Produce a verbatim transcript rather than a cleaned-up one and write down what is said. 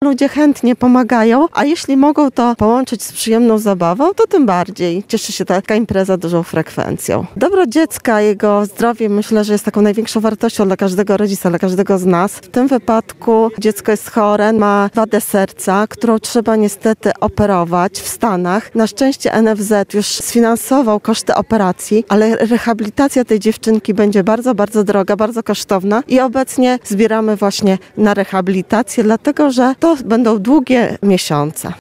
Ludzie chętnie pomagają, a jeśli mogą to połączyć z przyjemną zabawą, to tym bardziej cieszy się taka impreza dużą frekwencją. Dobro dziecka, jego zdrowie myślę, że jest taką największą wartością dla każdego rodzica, dla każdego z nas. W tym wypadku dziecko jest chore, ma wadę serca, którą trzeba niestety operować w Stanach. Na szczęście N F Z już sfinansował koszty operacji, ale rehabilitacja tej dziewczynki będzie bardzo, bardzo droga, bardzo kosztowna i obecnie zbieramy właśnie na rehabilitację, dlatego że to będą długie miesiące.